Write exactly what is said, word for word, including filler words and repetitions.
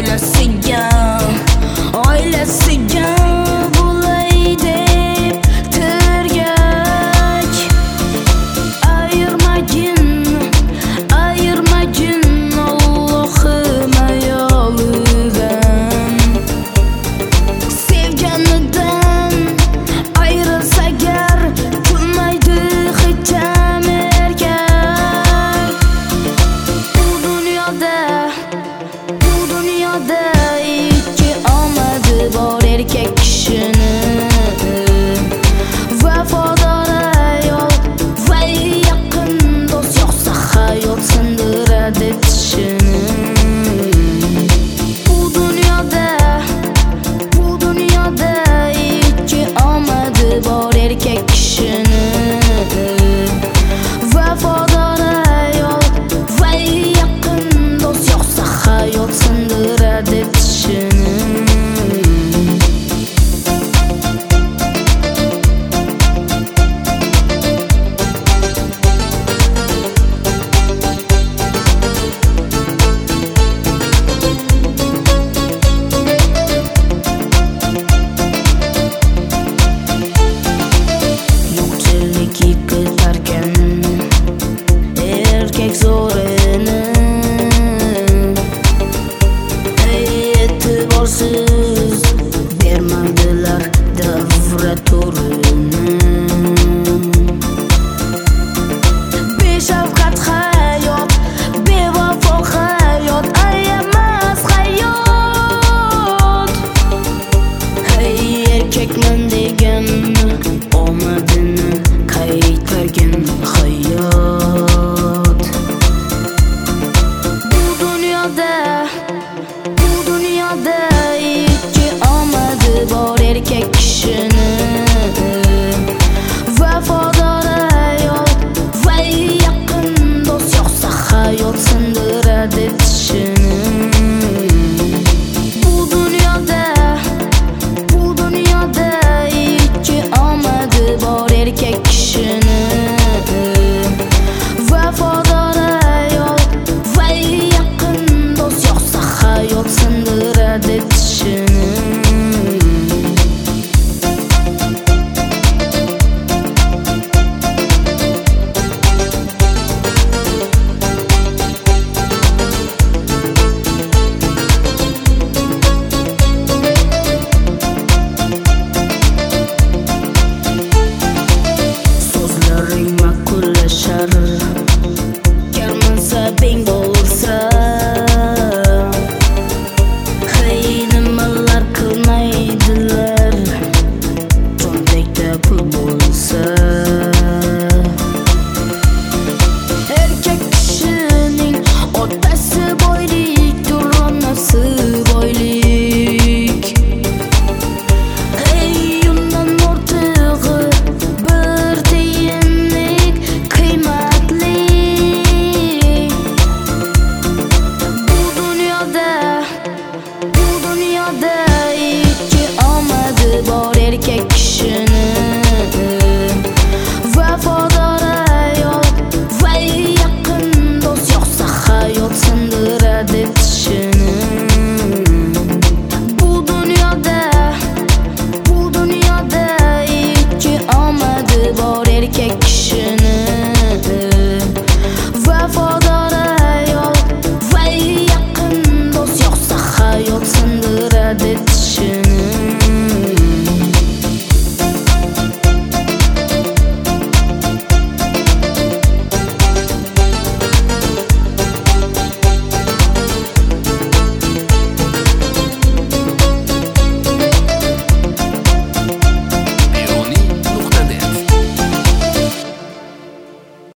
oilasiga oilasiga bo'lay deb tirgak. Ayirmagin ayirmagin Allohim ayolidan. Sevganidan ayrilsa gar kulmaydi hech ham erkak. Bu dunyoda bu dunyoda ikki omadi bor erkak kishini. Vafodor ayol va yaqin do'st yo'qsa hayot sindiradi tishini. Bu dunyoda bu dunyoda ikki omadi bor erkak kishini. Vafodor ayol va yaqin do'st yo'qsa hayot sindiradi tishini. Yo'qchilik yiqitarkan erkak zo'rini, e'tiborsiz